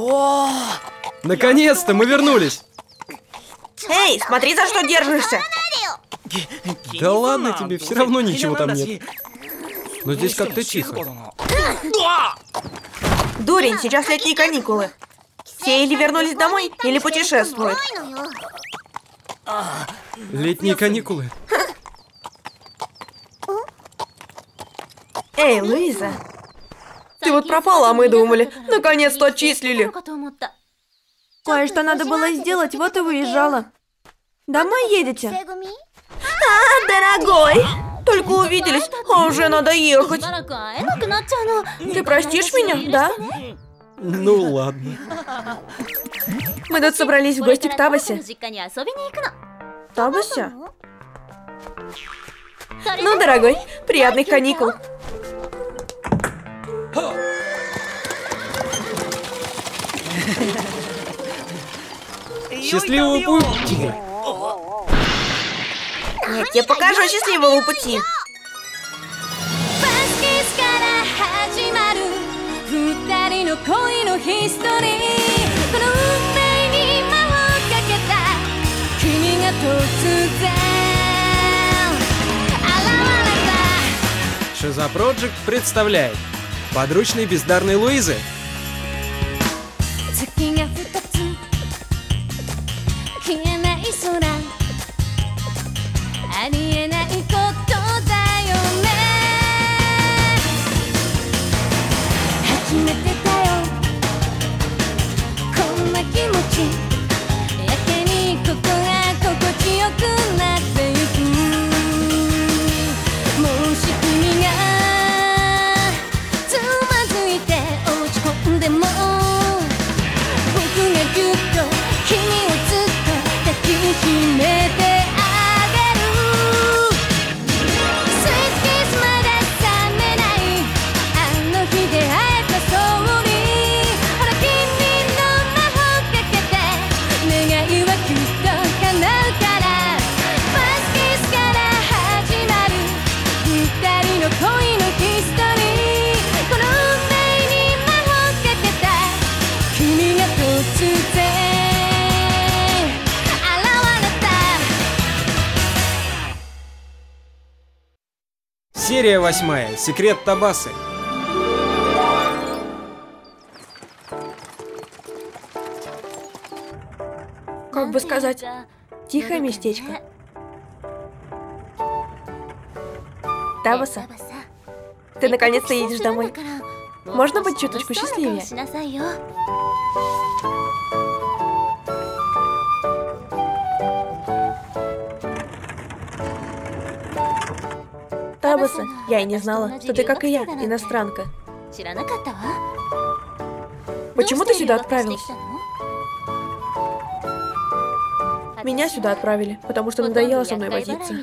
Наконец-то мы вернулись! Эй, смотри, за что держишься! Да ладно тебе, все равно ничего там нет. Но здесь как-то тихо. Дурень, сейчас летние каникулы. Все или вернулись домой, или путешествуют. Летние каникулы. Эй, Луиза. Ты вот пропала, а мы думали, наконец-то отчислили. Кое-что надо было сделать, вот и выезжала. Домой едете? А, дорогой! Только увиделись, а уже надо ехать. Ты простишь меня, да? Ну ладно. Мы тут собрались в гости к Табасе. Табасе? Ну, дорогой, приятных каникул. Счастливого пути! Я тебе покажу счастливого пути. Шиза Проджект представляет подручный бездарной Луизы. Серия 8. Секрет Табасы. Как бы сказать, тихое местечко. Табаса, ты наконец-то едешь домой. Можно быть чуточку счастливее? Табаса, я и не знала, что ты, как и я, иностранка. Почему ты сюда отправился? Меня сюда отправили, потому что надоело со мной возиться.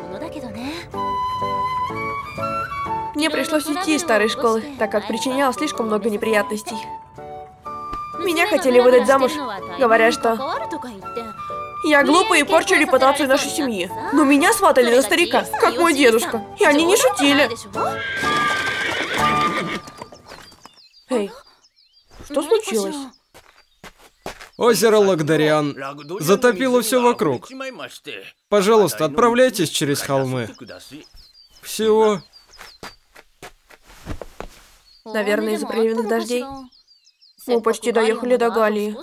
Мне пришлось уйти из старой школы, так как причиняла слишком много неприятностей. Меня хотели выдать замуж, говоря, что я глупая и порчу репутацию нашей семьи. Но меня сватали за старика, как мой дедушка. И они не шутили. Эй, что случилось? Озеро Лагдариан затопило все вокруг. Пожалуйста, отправляйтесь через холмы. Всего. Наверное, из-за проливных дождей. Мы почти доехали до Галлии.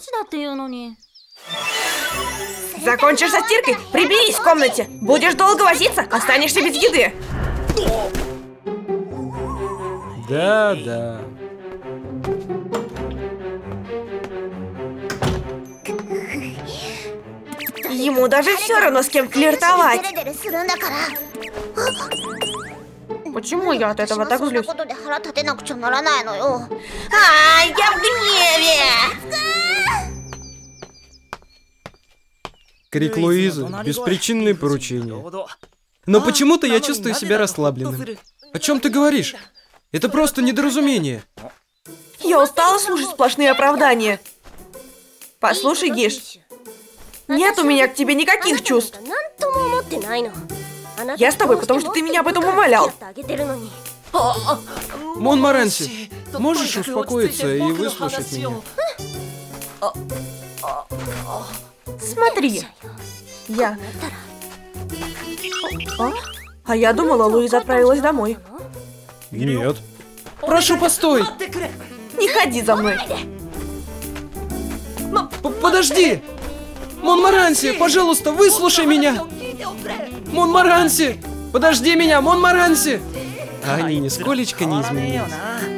Закончишь со стиркой? Приберись в комнате. Будешь долго возиться, останешься без еды. Да. Ему даже все равно, с кем флиртовать. Почему я от этого так злюсь? Я в гневе! Крик Луизы, беспричинные поручения. Но почему-то я чувствую себя расслабленным. О чем ты говоришь? Это просто недоразумение. Я устала слушать сплошные оправдания. Послушай, Гиш, нет у меня к тебе никаких чувств. Я с тобой, потому что ты меня об этом умолял. Монморанси, можешь успокоиться и выслушать меня? Смотри. Я. А я думала, Луиза отправилась домой. Нет. Прошу, постой! Не ходи за мной. Подожди! Монморанси, пожалуйста, выслушай меня! Монморанси! Подожди меня, Монморанси! А они нисколечко не изменились.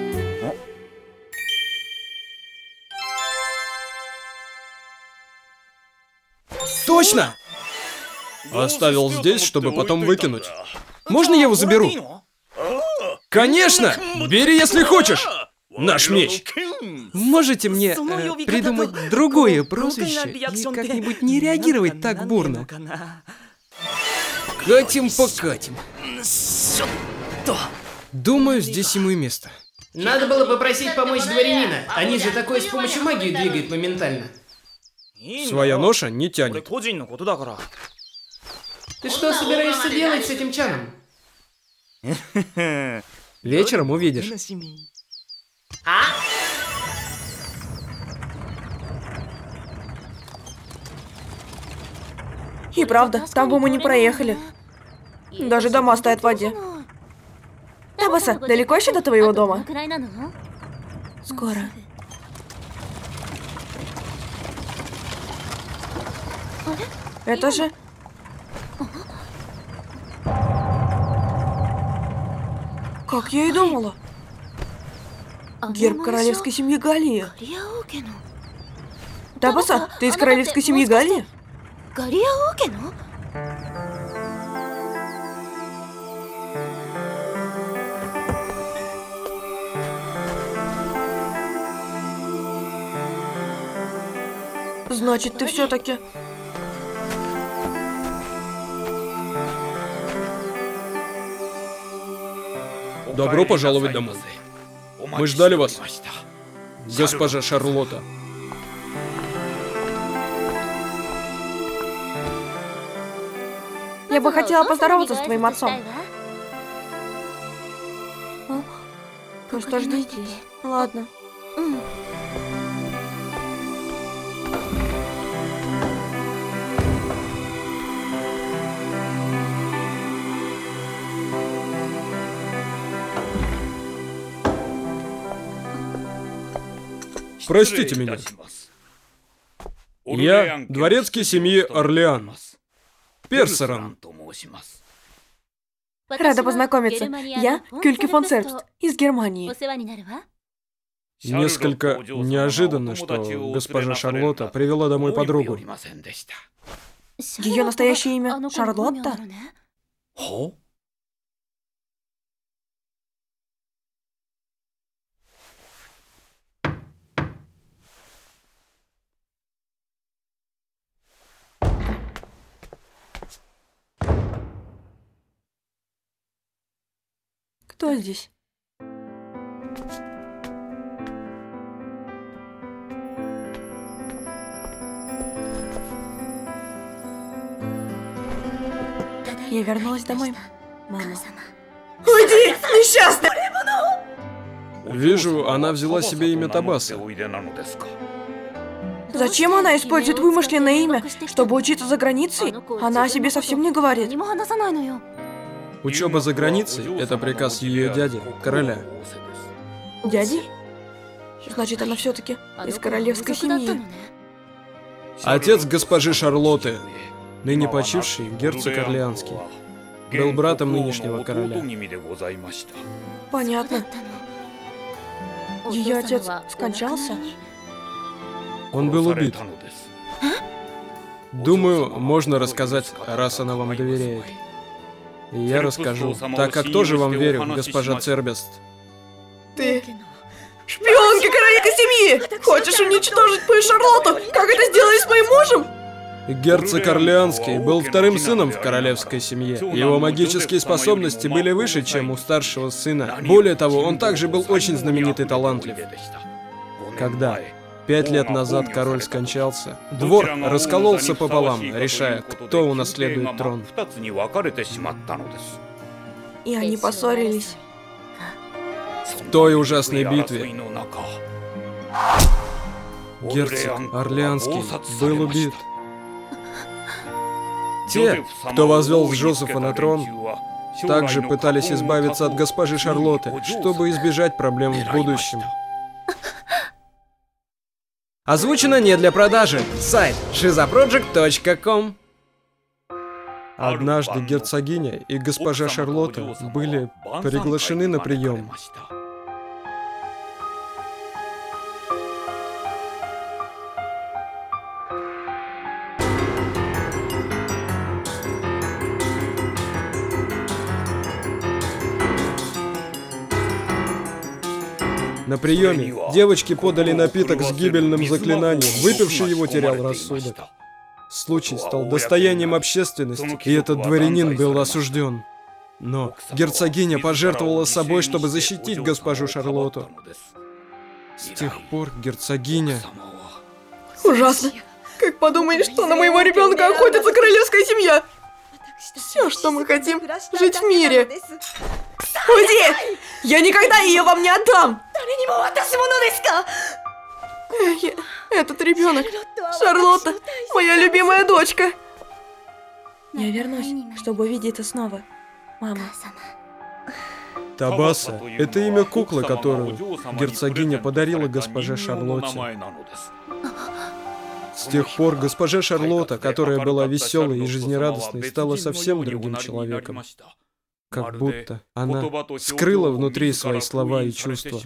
Точно! Оставил здесь, чтобы потом выкинуть. Можно я его заберу? Конечно! Бери, если хочешь! Наш меч! Можете мне придумать другое прозвище и как-нибудь не реагировать так бурно? Катим-покатим. Думаю, здесь ему и место. Надо было попросить помочь дворянина. Они же такое с помощью магии двигают моментально. Своя ноша не тянет. Ты что собираешься делать с этим чаном? Вечером увидишь. И правда, там бы мы не проехали. Даже дома стоят в воде. Табаса, далеко еще до твоего дома? Скоро. Это же... Как я и думала. Герб королевской семьи Галии. Табаса, ты из королевской семьи Галии? Значит, ты все-таки... Добро пожаловать домой. Мы ждали вас, госпожа Шарлотта. Я бы хотела поздороваться с твоим отцом. Просто жди здесь. Ладно. Простите меня. Я дворецкий семьи Орлеан. Персерон. Рада познакомиться. Я Кюльке фон Сербст из Германии. Несколько неожиданно, что госпожа Шарлотта привела домой подругу. Ее настоящее имя Шарлотта? Кто здесь? Я вернулась домой, мама. Уйди, несчастная! Вижу, она взяла себе имя Табаса. Зачем она использует вымышленное имя, чтобы учиться за границей? Она о себе совсем не говорит. Учеба за границей – это приказ ее дяди, короля. Дяди? Значит, она все-таки из королевской семьи. Отец госпожи Шарлотты, ныне почивший герцог Орлеанский, был братом нынешнего короля. Понятно. Ее отец скончался? Он был убит. Думаю, можно рассказать, раз она вам доверяет. И я расскажу, так как тоже вам верю, госпожа Цербест. Ты шпионка королевской семьи! Хочешь уничтожить мою Шарлотту? Как это сделали с моим мужем? Герцог Орлеанский был вторым сыном в королевской семье. Его магические способности были выше, чем у старшего сына. Более того, он также был очень знаменит и талантлив. Когда 5 лет назад король скончался, двор раскололся пополам, решая, кто унаследует трон. И они поссорились. В той ужасной битве Герцог Орлеанский был убит. Те, кто возвел Джозефа на трон, также пытались избавиться от госпожи Шарлотты, чтобы избежать проблем в будущем. Озвучено не для продажи. Сайт shizaproject.com. Однажды герцогиня и госпожа Шарлотта были приглашены на прием. На приеме девочки подали напиток с гибельным заклинанием. Выпивший его терял рассудок. Случай стал достоянием общественности, и этот дворянин был осужден. Но герцогиня пожертвовала собой, чтобы защитить госпожу Шарлотту. С тех пор герцогиня... Ужасно. Как подумаешь, что на моего ребенка охотится королевская семья? Все, что мы хотим, жить в мире. Уйди! Я никогда ее вам не отдам! Этот ребенок, Шарлотта, моя любимая дочка. Я вернусь, чтобы увидеться снова, мама. Табаса — это имя куклы, которую герцогиня подарила госпоже Шарлотте. С тех пор госпожа Шарлотта, которая была веселой и жизнерадостной, стала совсем другим человеком. Как будто она скрыла внутри свои слова и чувства.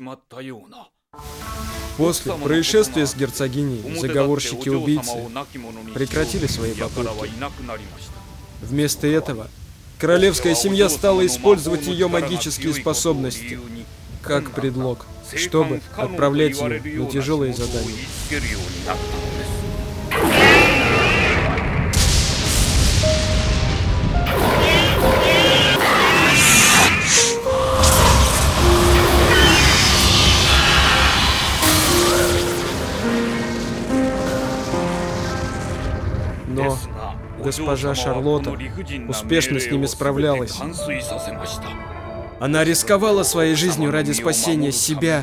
После происшествия с герцогиней заговорщики-убийцы прекратили свои попытки. Вместо этого королевская семья стала использовать ее магические способности как предлог, чтобы отправлять ее на тяжелые задания. Но госпожа Шарлотта успешно с ними справлялась. Она рисковала своей жизнью ради спасения себя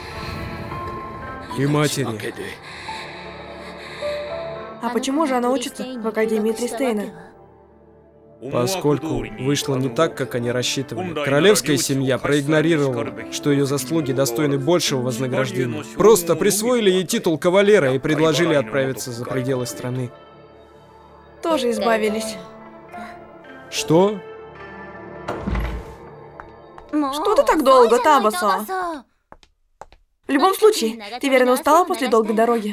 и матери. А почему же она учится в Академии Тристейна? Поскольку вышло не так, как они рассчитывали, королевская семья проигнорировала, что ее заслуги достойны большего вознаграждения. Просто присвоили ей титул кавалера и предложили отправиться за пределы страны. Тоже избавились. Что? Что ты так долго, Табаса? В любом случае, ты верно устала после долгой дороги?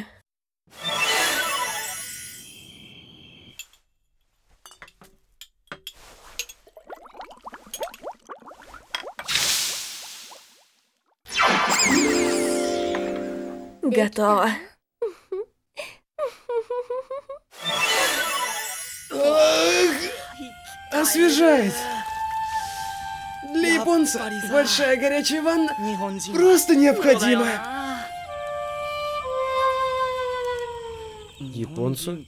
Готово. Освежает. Для японца большая горячая ванна просто необходима. Японцу?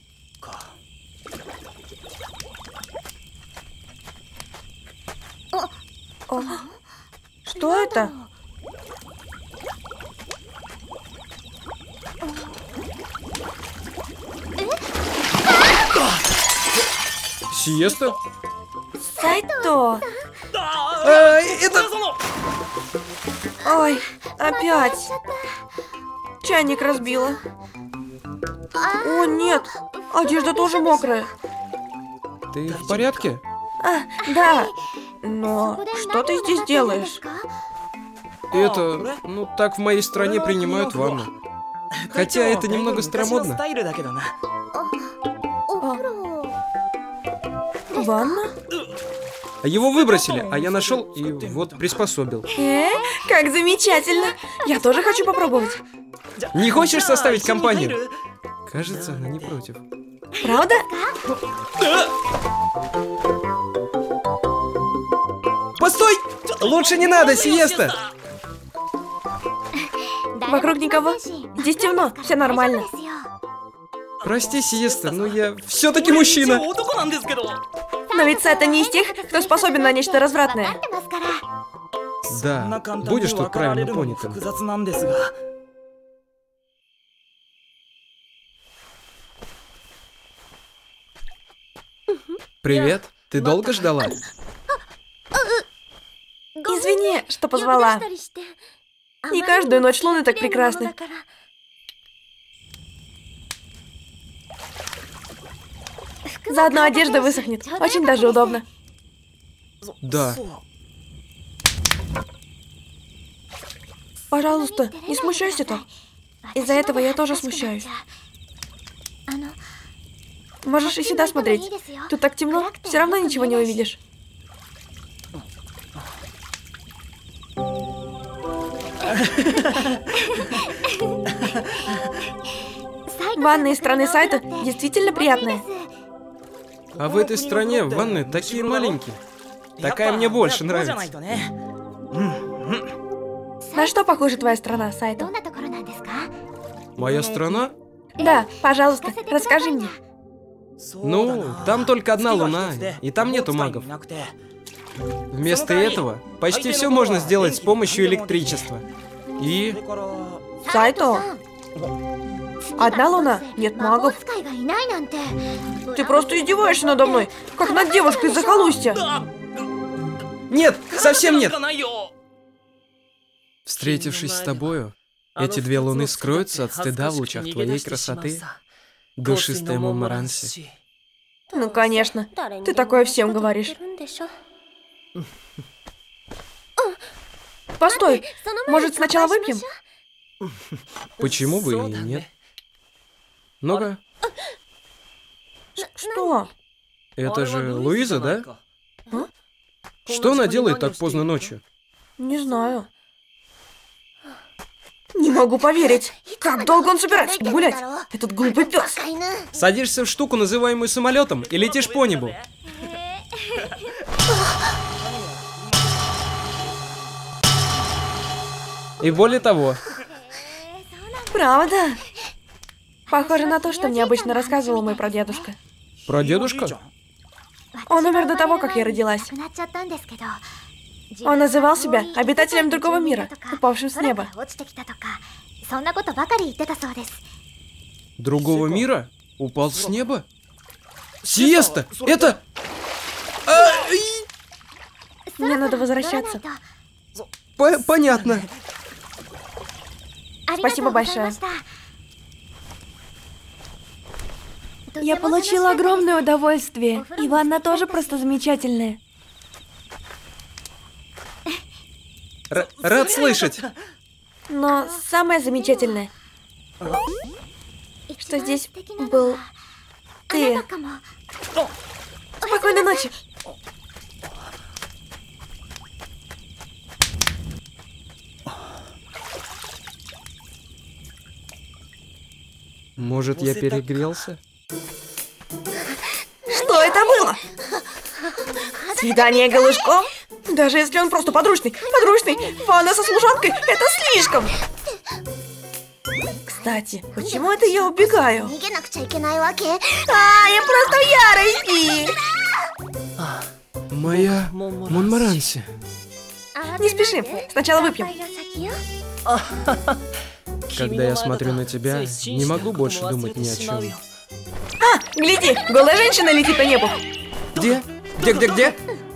О, что это? Сиеста? Сайто! Это... Ой, опять. Чайник разбила. О, нет, одежда тоже мокрая. Ты в порядке? Да. Но что ты здесь делаешь? Это... Ну, так в моей стране принимают ванну. Хотя это немного старомодно. Ванна? Его выбросили, а я нашел и вот приспособил. Как замечательно. Я тоже хочу попробовать. Не хочешь составить компанию? Кажется, она не против. Правда? Постой! Лучше не надо, Сиеста! Вокруг никого. Здесь темно, все нормально. Прости, Сиеста, но я все-таки мужчина. Но ведь Сайто не из тех, кто способен на нечто развратное. Да, будешь тут правильно понятым. Привет. Ты долго ждала? Извини, что позвала. Не каждую ночь луны так прекрасны. Заодно одежда высохнет. Очень даже удобно. Да. Пожалуйста, не смущайся так. Из-за этого я тоже смущаюсь. Можешь и сюда смотреть. Тут так темно, все равно ничего не увидишь. Ванны из страны Сайто действительно приятные. А в этой стране ванны такие маленькие. Такая мне больше нравится. На что похожа твоя страна, Сайто? Моя страна? Да, пожалуйста, расскажи мне. Ну, там только одна луна, и там нету магов. Вместо этого почти все можно сделать с помощью электричества. И... Сайто? Одна луна? Нет магов? Ты просто издеваешься надо мной, как над девушкой из захолустья. Нет, совсем нет! Встретившись с тобою, эти две луны скроются от стыда в лучах твоей красоты, душистая Монмаранси. Ну, конечно. Ты такое всем говоришь. Постой, может, сначала выпьем? Почему бы и нет? Ну-ка. Что? Это же Луиза, да? А? Что она делает так поздно ночью? Не знаю. Не могу поверить. Как долго он собирается гулять? Этот глупый пес. Садишься в штуку, называемую самолетом, и летишь по небу. И более того. Правда? Похоже на то, что мне обычно рассказывал мой прадедушка. Прадедушка? Он умер до того, как я родилась. Он называл себя обитателем другого мира, упавшим с неба. Другого мира? Упал с неба? Сиеста! Это... Мне надо возвращаться. Понятно. Спасибо большое. Я получила огромное удовольствие. И ванна тоже просто замечательная. Рад слышать. Но самое замечательное, что здесь был ты. Спокойной ночи. Может, я перегрелся? Что это было? Свидание голышком? Даже если он просто подручный. Ванна со служанкой — это слишком. Кстати, почему это я убегаю? Я просто в ярости. Моя Монмаранси. Не спешим, сначала выпьем. Когда я смотрю на тебя, не могу больше думать ни о чем. Гляди, голая женщина летит по небу. Где? Где?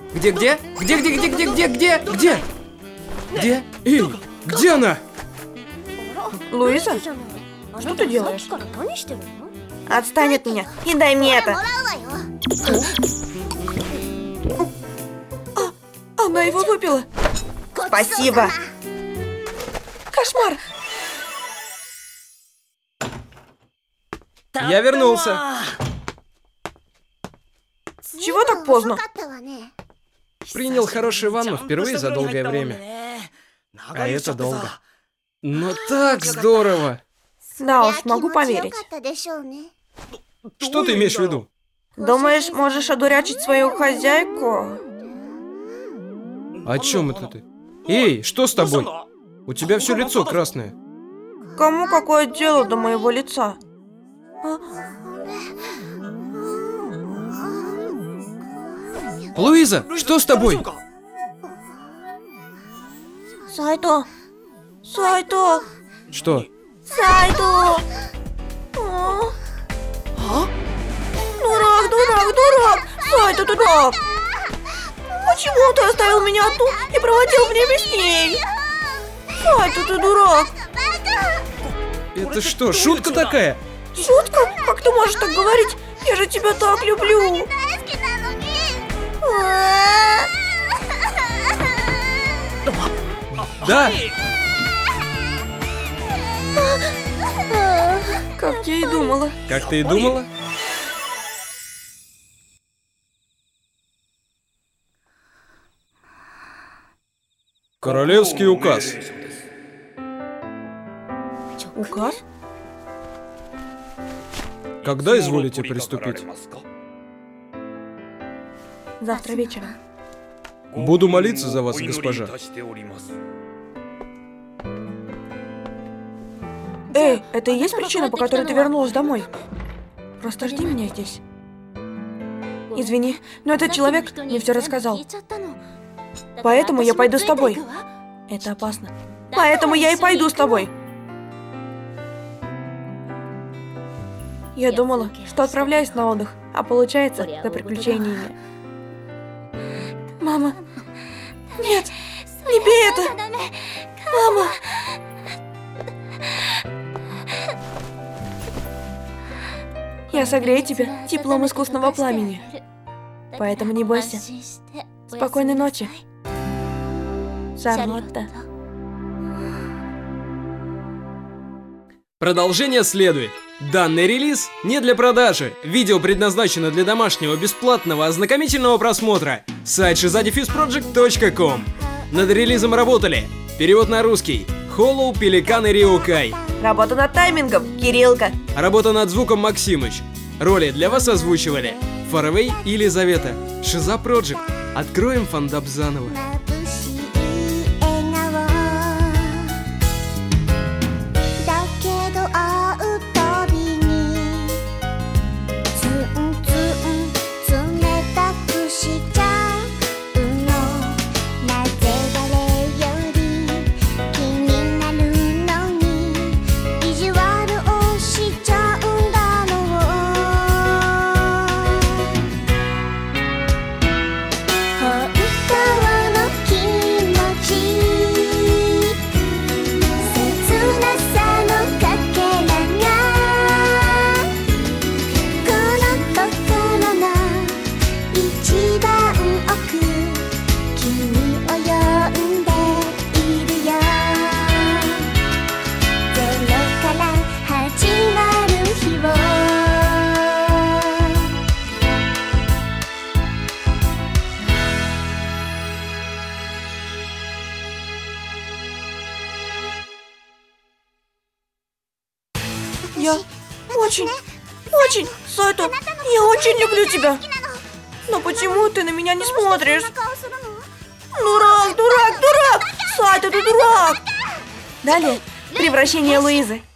Эй, где она? Луиза, что ты делаешь? Отстань от меня и дай мне это. Она его выпила. Спасибо. Кошмар. Я вернулся. Чего так поздно? Принял хорошую ванну впервые за долгое время. А это долго. Но так здорово. Да уж, могу поверить. Что ты имеешь в виду? Думаешь, можешь одурачить свою хозяйку? О чем это ты? Эй, что с тобой? У тебя все лицо красное. Кому какое дело до моего лица? Луиза, что с тобой? Сайто! Что? Сайто! Дурак! Сайто, ты дурак! Почему ты оставил меня одну и проводил время с ней? Сайто, ты дурак! Это что, шутка такая? Шутка? Как ты можешь так говорить? Я же тебя так люблю! Да, Как я и думала. как ты и думала? Королевский указ. Указ? Когда изволите приступить? Завтра вечером. Буду молиться за вас, госпожа. Эй, это и есть причина, по которой ты вернулась домой? Просто жди меня здесь. Извини, но этот человек мне все рассказал. Поэтому я пойду с тобой. Это опасно. Поэтому я и пойду с тобой. Я думала, что отправляюсь на отдых, а получается за приключениями. Мама. Нет, не бей это. Мама. Я согрею тебя теплом искусного пламени. Поэтому не бойся. Спокойной ночи, Шарлотта. Продолжение следует. Данный релиз не для продажи. Видео предназначено для домашнего бесплатного ознакомительного просмотра. Сайт shizadefizproject.com. Над релизом работали. Перевод на русский. Холлоу, Пеликан и Риокай. Работа над таймингом, Кириллка. Работа над звуком Максимыч. Роли для вас озвучивали Фаraway и Елизавета. Шиза Project. Откроем фандап заново. Я очень, Сайто, я очень люблю тебя. Но почему ты на меня не смотришь? Дурак! Сайто, ты дурак! Далее, превращение Луизы.